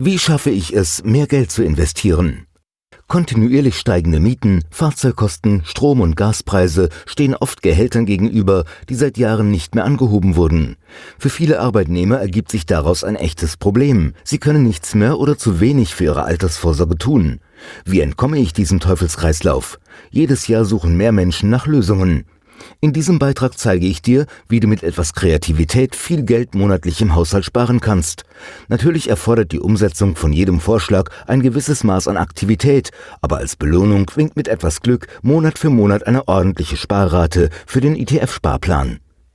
Wie schaffe ich es, mehr Geld zu investieren? Kontinuierlich steigende Mieten, Fahrzeugkosten, Strom- und Gaspreise stehen oft Gehältern gegenüber, die seit Jahren nicht mehr angehoben wurden. Für viele Arbeitnehmer ergibt sich daraus ein echtes Problem. Sie können nichts mehr oder zu wenig für ihre Altersvorsorge tun. Wie entkomme ich diesem Teufelskreislauf? Jedes Jahr suchen mehr Menschen nach Lösungen. In diesem Beitrag zeige ich dir, wie du mit etwas Kreativität viel Geld monatlich im Haushalt sparen kannst. Natürlich erfordert die Umsetzung von jedem Vorschlag ein gewisses Maß an Aktivität, aber als Belohnung winkt mit etwas Glück Monat für Monat eine ordentliche Sparrate für den ETF-Sparplan.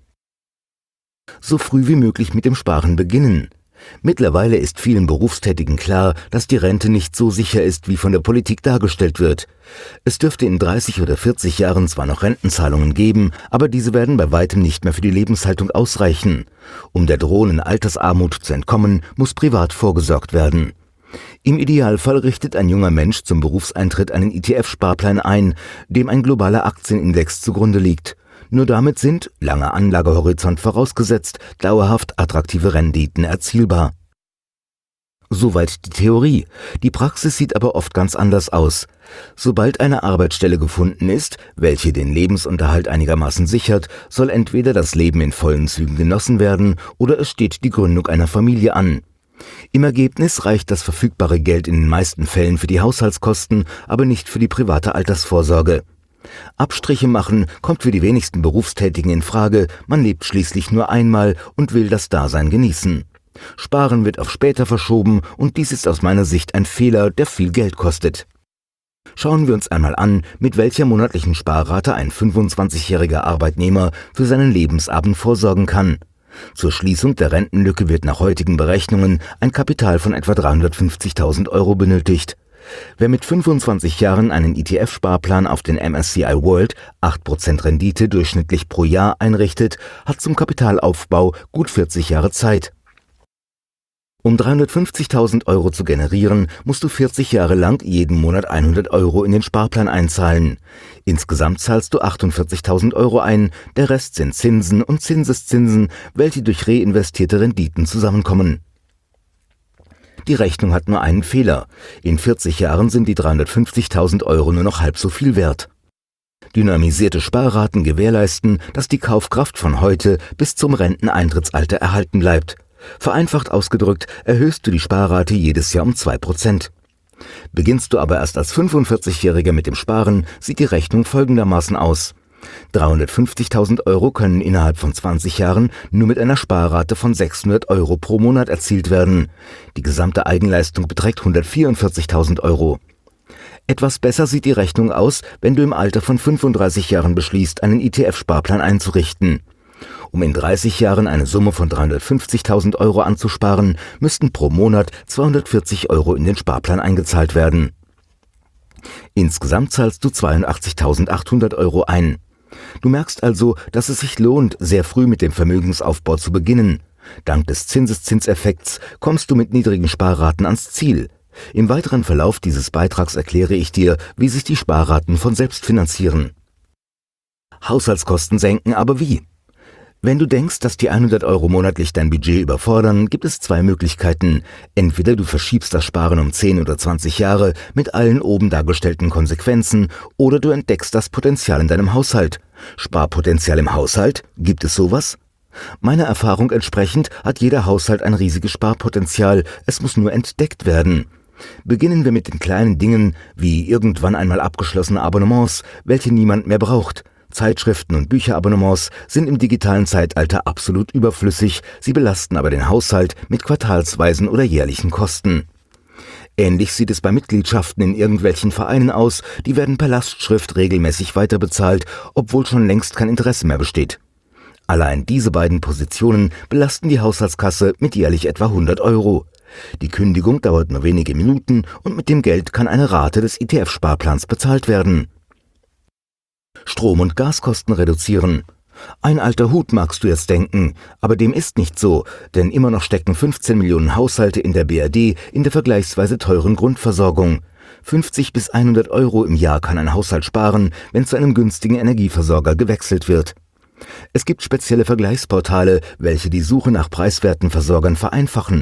So früh wie möglich mit dem Sparen beginnen. Mittlerweile ist vielen Berufstätigen klar, dass die Rente nicht so sicher ist, wie von der Politik dargestellt wird. Es dürfte in 30 oder 40 Jahren zwar noch Rentenzahlungen geben, aber diese werden bei weitem nicht mehr für die Lebenshaltung ausreichen. Um der drohenden Altersarmut zu entkommen, muss privat vorgesorgt werden. Im Idealfall richtet ein junger Mensch zum Berufseintritt einen ETF-Sparplan ein, dem ein globaler Aktienindex zugrunde liegt. Nur damit sind, langer Anlagehorizont vorausgesetzt, dauerhaft attraktive Renditen erzielbar. Soweit die Theorie. Die Praxis sieht aber oft ganz anders aus. Sobald eine Arbeitsstelle gefunden ist, welche den Lebensunterhalt einigermaßen sichert, soll entweder das Leben in vollen Zügen genossen werden oder es steht die Gründung einer Familie an. Im Ergebnis reicht das verfügbare Geld in den meisten Fällen für die Haushaltskosten, aber nicht für die private Altersvorsorge. Abstriche machen kommt für die wenigsten Berufstätigen in Frage, man lebt schließlich nur einmal und will das Dasein genießen. Sparen wird auf später verschoben und dies ist aus meiner Sicht ein Fehler, der viel Geld kostet. Schauen wir uns einmal an, mit welcher monatlichen Sparrate ein 25-jähriger Arbeitnehmer für seinen Lebensabend vorsorgen kann. Zur Schließung der Rentenlücke wird nach heutigen Berechnungen ein Kapital von etwa 350.000 € benötigt. Wer mit 25 Jahren einen ETF-Sparplan auf den MSCI World 8% Rendite durchschnittlich pro Jahr einrichtet, hat zum Kapitalaufbau gut 40 Jahre Zeit. Um 350.000 € zu generieren, musst du 40 Jahre lang jeden Monat 100 € in den Sparplan einzahlen. Insgesamt zahlst du 48.000 € ein, der Rest sind Zinsen und Zinseszinsen, welche durch reinvestierte Renditen zusammenkommen. Die Rechnung hat nur einen Fehler. In 40 Jahren sind die 350.000 € nur noch halb so viel wert. Dynamisierte Sparraten gewährleisten, dass die Kaufkraft von heute bis zum Renteneintrittsalter erhalten bleibt. Vereinfacht ausgedrückt erhöhst du die Sparrate jedes Jahr um 2%. Beginnst du aber erst als 45-Jähriger mit dem Sparen, sieht die Rechnung folgendermaßen aus. 350.000 € können innerhalb von 20 Jahren nur mit einer Sparrate von 600 € pro Monat erzielt werden. Die gesamte Eigenleistung beträgt 144.000 €. Etwas besser sieht die Rechnung aus, wenn du im Alter von 35 Jahren beschließt, einen ETF-Sparplan einzurichten. Um in 30 Jahren eine Summe von 350.000 € anzusparen, müssten pro Monat 240 € in den Sparplan eingezahlt werden. Insgesamt zahlst du 82.800 € ein. Du merkst also, dass es sich lohnt, sehr früh mit dem Vermögensaufbau zu beginnen. Dank des Zinseszinseffekts kommst du mit niedrigen Sparraten ans Ziel. Im weiteren Verlauf dieses Beitrags erkläre ich dir, wie sich die Sparraten von selbst finanzieren. Haushaltskosten senken, aber wie? Wenn du denkst, dass die 100 € monatlich dein Budget überfordern, gibt es zwei Möglichkeiten. Entweder du verschiebst das Sparen um 10 oder 20 Jahre mit allen oben dargestellten Konsequenzen, oder du entdeckst das Potenzial in deinem Haushalt. Sparpotenzial im Haushalt? Gibt es sowas? Meiner Erfahrung entsprechend hat jeder Haushalt ein riesiges Sparpotenzial, es muss nur entdeckt werden. Beginnen wir mit den kleinen Dingen, wie irgendwann einmal abgeschlossene Abonnements, welche niemand mehr braucht. Zeitschriften und Bücherabonnements sind im digitalen Zeitalter absolut überflüssig, sie belasten aber den Haushalt mit quartalsweisen oder jährlichen Kosten. Ähnlich sieht es bei Mitgliedschaften in irgendwelchen Vereinen aus, die werden per Lastschrift regelmäßig weiterbezahlt, obwohl schon längst kein Interesse mehr besteht. Allein diese beiden Positionen belasten die Haushaltskasse mit jährlich etwa 100 €. Die Kündigung dauert nur wenige Minuten und mit dem Geld kann eine Rate des ETF-Sparplans bezahlt werden. Strom- und Gaskosten reduzieren. Ein alter Hut, magst du jetzt denken, aber dem ist nicht so, denn immer noch stecken 15 Millionen Haushalte in der BRD in der vergleichsweise teuren Grundversorgung. 50 bis 100 € im Jahr kann ein Haushalt sparen, wenn zu einem günstigen Energieversorger gewechselt wird. Es gibt spezielle Vergleichsportale, welche die Suche nach preiswerten Versorgern vereinfachen.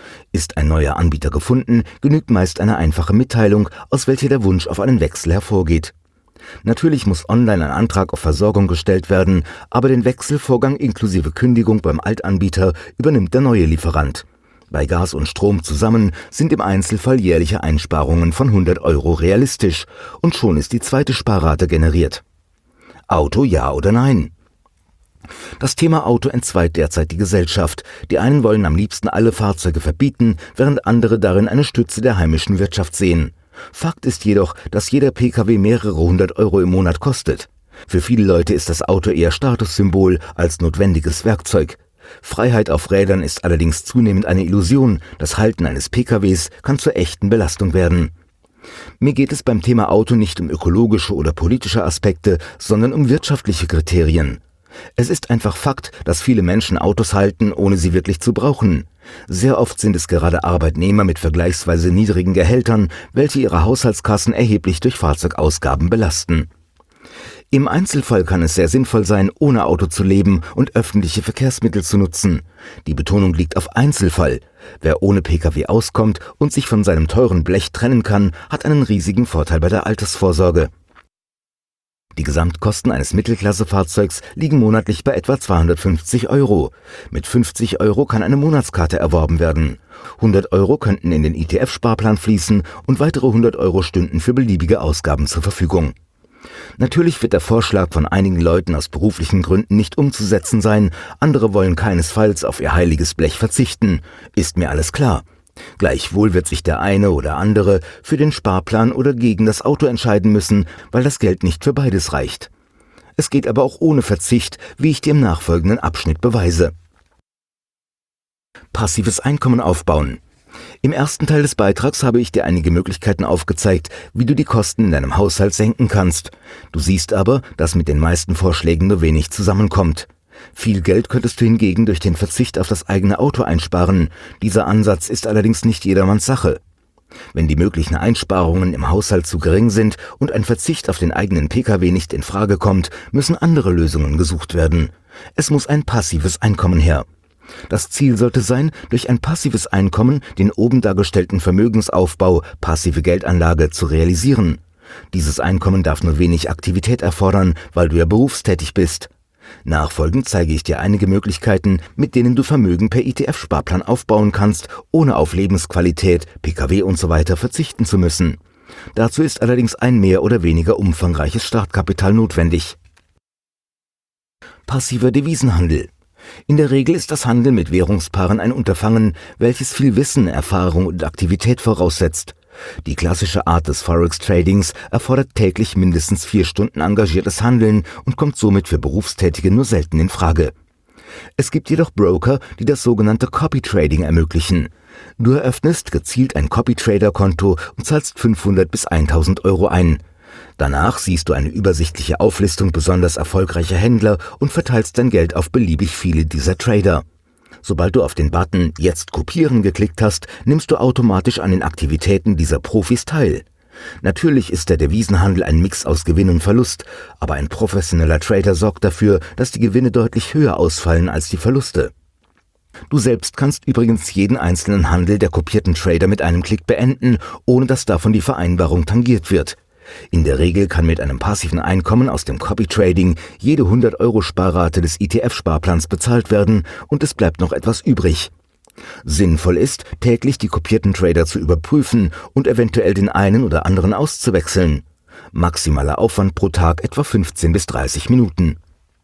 Ist ein neuer Anbieter gefunden, genügt meist eine einfache Mitteilung, aus welcher der Wunsch auf einen Wechsel hervorgeht. Natürlich muss online ein Antrag auf Versorgung gestellt werden, aber den Wechselvorgang inklusive Kündigung beim Altanbieter übernimmt der neue Lieferant. Bei Gas und Strom zusammen sind im Einzelfall jährliche Einsparungen von 100 € realistisch und schon ist die zweite Sparrate generiert. Auto ja oder nein? Das Thema Auto entzweit derzeit die Gesellschaft. Die einen wollen am liebsten alle Fahrzeuge verbieten, während andere darin eine Stütze der heimischen Wirtschaft sehen. Fakt ist jedoch, dass jeder Pkw mehrere 100 € im Monat kostet. Für viele Leute ist das Auto eher Statussymbol als notwendiges Werkzeug. Freiheit auf Rädern ist allerdings zunehmend eine Illusion. Das Halten eines Pkws kann zur echten Belastung werden. Mir geht es beim Thema Auto nicht um ökologische oder politische Aspekte, sondern um wirtschaftliche Kriterien. Es ist einfach Fakt, dass viele Menschen Autos halten, ohne sie wirklich zu brauchen. Sehr oft sind es gerade Arbeitnehmer mit vergleichsweise niedrigen Gehältern, welche ihre Haushaltskassen erheblich durch Fahrzeugausgaben belasten. Im Einzelfall kann es sehr sinnvoll sein, ohne Auto zu leben und öffentliche Verkehrsmittel zu nutzen. Die Betonung liegt auf Einzelfall. Wer ohne Pkw auskommt und sich von seinem teuren Blech trennen kann, hat einen riesigen Vorteil bei der Altersvorsorge. Die Gesamtkosten eines Mittelklassefahrzeugs liegen monatlich bei etwa 250 €. Mit 50 € kann eine Monatskarte erworben werden. 100 € könnten in den ITF-Sparplan fließen und weitere 100 € stünden für beliebige Ausgaben zur Verfügung. Natürlich wird der Vorschlag von einigen Leuten aus beruflichen Gründen nicht umzusetzen sein, andere wollen keinesfalls auf ihr heiliges Blech verzichten, ist mir alles klar. Gleichwohl wird sich der eine oder andere für den Sparplan oder gegen das Auto entscheiden müssen, weil das Geld nicht für beides reicht. Es geht aber auch ohne Verzicht, wie ich dir im nachfolgenden Abschnitt beweise. Passives Einkommen aufbauen. Im ersten Teil des Beitrags habe ich dir einige Möglichkeiten aufgezeigt, wie du die Kosten in deinem Haushalt senken kannst. Du siehst aber, dass mit den meisten Vorschlägen nur wenig zusammenkommt. Viel Geld könntest du hingegen durch den Verzicht auf das eigene Auto einsparen. Dieser Ansatz ist allerdings nicht jedermanns Sache. Wenn die möglichen Einsparungen im Haushalt zu gering sind und ein Verzicht auf den eigenen Pkw nicht in Frage kommt, müssen andere Lösungen gesucht werden. Es muss ein passives Einkommen her. Das Ziel sollte sein, durch ein passives Einkommen den oben dargestellten Vermögensaufbau, passive Geldanlage, zu realisieren. Dieses Einkommen darf nur wenig Aktivität erfordern, weil du ja berufstätig bist. Nachfolgend zeige ich dir einige Möglichkeiten, mit denen du Vermögen per ETF-Sparplan aufbauen kannst, ohne auf Lebensqualität, Pkw usw. verzichten zu müssen. Dazu ist allerdings ein mehr oder weniger umfangreiches Startkapital notwendig. Passiver Devisenhandel. In der Regel ist das Handeln mit Währungspaaren ein Unterfangen, welches viel Wissen, Erfahrung und Aktivität voraussetzt. Die klassische Art des Forex-Tradings erfordert täglich mindestens 4 Stunden engagiertes Handeln und kommt somit für Berufstätige nur selten in Frage. Es gibt jedoch Broker, die das sogenannte Copy-Trading ermöglichen. Du eröffnest gezielt ein Copy-Trader-Konto und zahlst 500 bis 1000 € ein. Danach siehst du eine übersichtliche Auflistung besonders erfolgreicher Händler und verteilst dein Geld auf beliebig viele dieser Trader. Sobald du auf den Button »Jetzt kopieren« geklickt hast, nimmst du automatisch an den Aktivitäten dieser Profis teil. Natürlich ist der Devisenhandel ein Mix aus Gewinn und Verlust, aber ein professioneller Trader sorgt dafür, dass die Gewinne deutlich höher ausfallen als die Verluste. Du selbst kannst übrigens jeden einzelnen Handel der kopierten Trader mit einem Klick beenden, ohne dass davon die Vereinbarung tangiert wird. In der Regel kann mit einem passiven Einkommen aus dem Copy-Trading jede 100 € Sparrate des ETF-Sparplans bezahlt werden und es bleibt noch etwas übrig. Sinnvoll ist, täglich die kopierten Trader zu überprüfen und eventuell den einen oder anderen auszuwechseln. Maximaler Aufwand pro Tag etwa 15 bis 30 Minuten.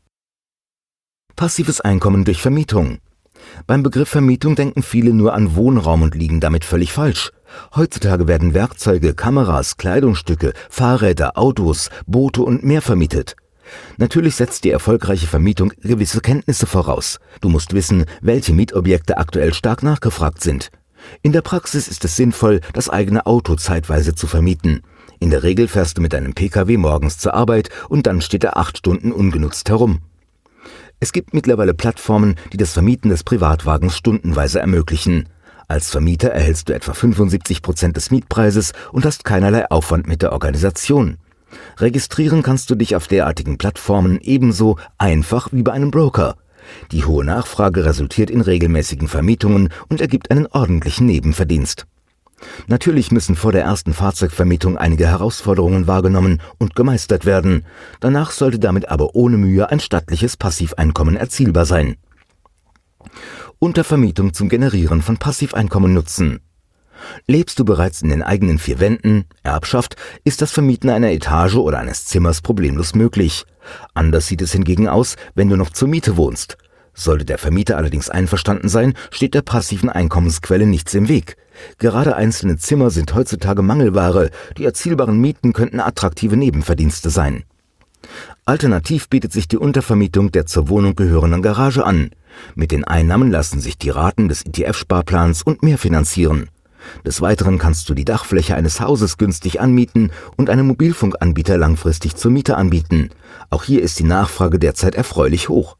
Passives Einkommen durch Vermietung. Beim Begriff Vermietung denken viele nur an Wohnraum und liegen damit völlig falsch. Heutzutage werden Werkzeuge, Kameras, Kleidungsstücke, Fahrräder, Autos, Boote und mehr vermietet. Natürlich setzt die erfolgreiche Vermietung gewisse Kenntnisse voraus. Du musst wissen, welche Mietobjekte aktuell stark nachgefragt sind. In der Praxis ist es sinnvoll, das eigene Auto zeitweise zu vermieten. In der Regel fährst du mit deinem Pkw morgens zur Arbeit und dann steht er 8 Stunden ungenutzt herum. Es gibt mittlerweile Plattformen, die das Vermieten des Privatwagens stundenweise ermöglichen. Als Vermieter erhältst du etwa 75% des Mietpreises und hast keinerlei Aufwand mit der Organisation. Registrieren kannst du dich auf derartigen Plattformen ebenso einfach wie bei einem Broker. Die hohe Nachfrage resultiert in regelmäßigen Vermietungen und ergibt einen ordentlichen Nebenverdienst. Natürlich müssen vor der ersten Fahrzeugvermietung einige Herausforderungen wahrgenommen und gemeistert werden. Danach sollte damit aber ohne Mühe ein stattliches Passiveinkommen erzielbar sein. Untervermietung zum Generieren von Passiveinkommen nutzen. Lebst du bereits in den eigenen 4 Wänden, Erbschaft, ist das Vermieten einer Etage oder eines Zimmers problemlos möglich. Anders sieht es hingegen aus, wenn du noch zur Miete wohnst. Sollte der Vermieter allerdings einverstanden sein, steht der passiven Einkommensquelle nichts im Weg. Gerade einzelne Zimmer sind heutzutage Mangelware, die erzielbaren Mieten könnten attraktive Nebenverdienste sein. Alternativ bietet sich die Untervermietung der zur Wohnung gehörenden Garage an. Mit den Einnahmen lassen sich die Raten des ETF-Sparplans und mehr finanzieren. Des Weiteren kannst du die Dachfläche eines Hauses günstig anmieten und einem Mobilfunkanbieter langfristig zur Miete anbieten. Auch hier ist die Nachfrage derzeit erfreulich hoch.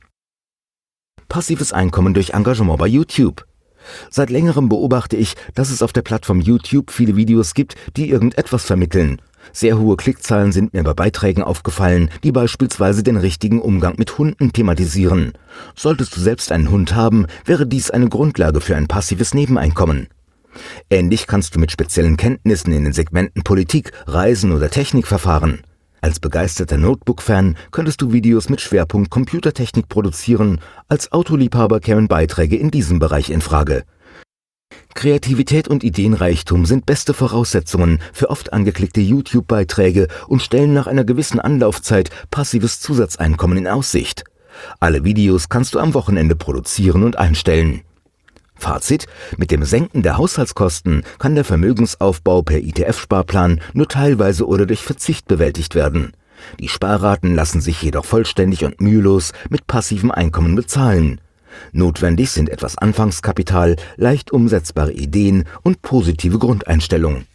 Passives Einkommen durch Engagement bei YouTube. Seit längerem beobachte ich, dass es auf der Plattform YouTube viele Videos gibt, die irgendetwas vermitteln. Sehr hohe Klickzahlen sind mir bei Beiträgen aufgefallen, die beispielsweise den richtigen Umgang mit Hunden thematisieren. Solltest du selbst einen Hund haben, wäre dies eine Grundlage für ein passives Nebeneinkommen. Ähnlich kannst du mit speziellen Kenntnissen in den Segmenten Politik, Reisen oder Technik verfahren. Als begeisterter Notebook-Fan könntest du Videos mit Schwerpunkt Computertechnik produzieren. Als Autoliebhaber kämen Beiträge in diesem Bereich in Frage. Kreativität und Ideenreichtum sind beste Voraussetzungen für oft angeklickte YouTube-Beiträge und stellen nach einer gewissen Anlaufzeit passives Zusatzeinkommen in Aussicht. Alle Videos kannst du am Wochenende produzieren und einstellen. Fazit: Mit dem Senken der Haushaltskosten kann der Vermögensaufbau per ETF-Sparplan nur teilweise oder durch Verzicht bewältigt werden. Die Sparraten lassen sich jedoch vollständig und mühelos mit passivem Einkommen bezahlen. Notwendig sind etwas Anfangskapital, leicht umsetzbare Ideen und positive Grundeinstellungen.